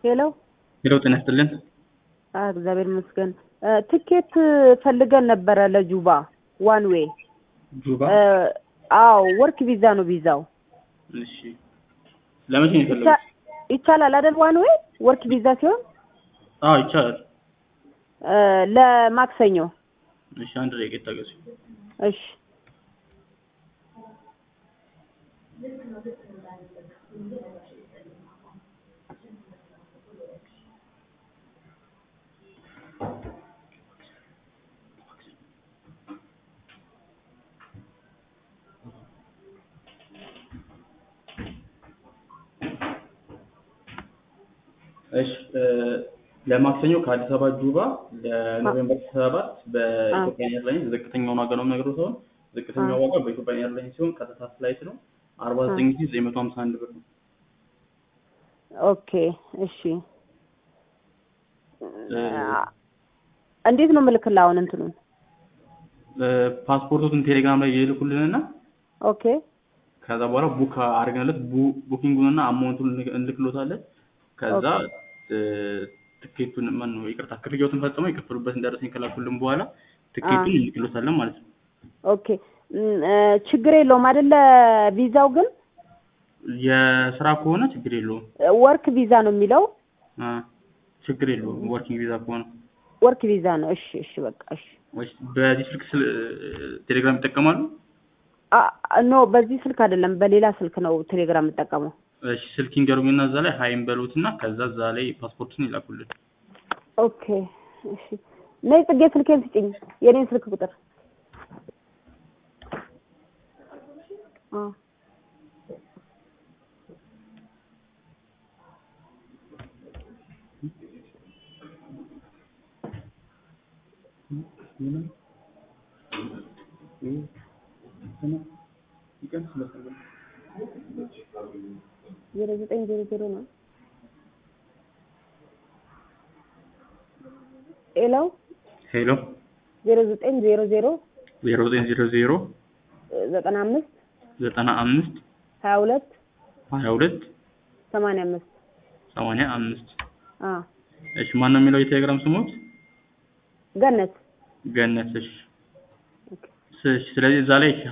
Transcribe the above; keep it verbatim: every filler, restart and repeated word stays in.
ሄሎ ሄሎ ጤና ይስጥልን። እግዚአብሔር ይመስገን። ትኬት ፈልገን ነበረ ለጁባ ዋን ዌይ። ጁባ? አዎ ወርክ ቪዛ ነው ቪዛው። እሺ ለመቼ ነው የፈለጉት? ይቻላል አይደል? ዋን ዌይ ወርክ ቪዛ ሲሆን? አዎ ይቻላል። ለማክሰኞ። እሺ አንድ ደቂቃ ይታገሱ። እሺ እሺ ለማክሰኞ ከአዲስ አበባ ጁባ ለኖቬምበር ሰባት በኢትዮጵያ ኤርላይንስ ዝቅተኛውን ዋጋ ነው የምነግረው ሰው ዝቅተኛው ዋጋ በኢትዮጵያ ኤርላይንስ ሲሆን ቀጥታ ፍላይት ነው አርባ ዘጠኝ ሺህ ዘጠኝ መቶ ሃምሳ አንድ ብር ነው። ኦኬ እሺ እንዴት ነው የምልክልህ አሁን እንትኑን? ፓስፖርቱን ቴሌግራም ላይ ይልኩልንና ኦኬ ከዛ በኋላ ቡክ አድርገንለት ቡኪንጉንና አማውንቱን እንልክሎታለን። ከዛ ትኬቱን ማን ነው ይቅርታ ክፍያውን ፈጽመው የከፈሉበትን ደረሰኝ ከላኩልን በኋላ ትኬቱን እንልክሎታለን ማለት ነው። ኦኬ ችግር የለውም አይደለ? ቪዛው ግን የስራ ከሆነ ችግር የለውም። ወርክ ቪዛ ነው የሚለው? አ ችግር የለውም። ወርኪንግ ቪዛ ከሆነ ወርክ ቪዛ ነው። እሺ እሺ በቃ እሺ። ወይስ በዚህ ስልክ ቴሌግራም ይጠቀማሉ? አ ኖ በዚህ ስልክ አይደለም በሌላ ስልክ ነው ቴሌግራም የምጠቀመው። እሺ ስልክ ይንገሩኝና እዛ ላይ ሃይም በሉትና ከዛ እዛ ላይ ፓስፖርቱን ይላኩልን። ኦኬ እሺ ነይ ጽጌ ስልኬን ስጪኝ የኔን ስልክ ቁጥር። አ ዜሮ ዘጠኝ ዜሮ ዜሮ ነው። ሄሎ ሄሎ ዜሮ ዘጠኝ ዜሮ ዜሮ ዜሮ ዘጠኝ ዜሮ ዜሮ ዘጠና አምስት ዘጠና አምስት ሀያ ሁለት ሀያ ሁለት ሰማንያ አምስት ሰማንያ አምስት አ እሺ ማን ነው የሚለው የቴሌግራም ስሞት? ገነት ገነት። እሺ ስለዚህ እዛ ላይ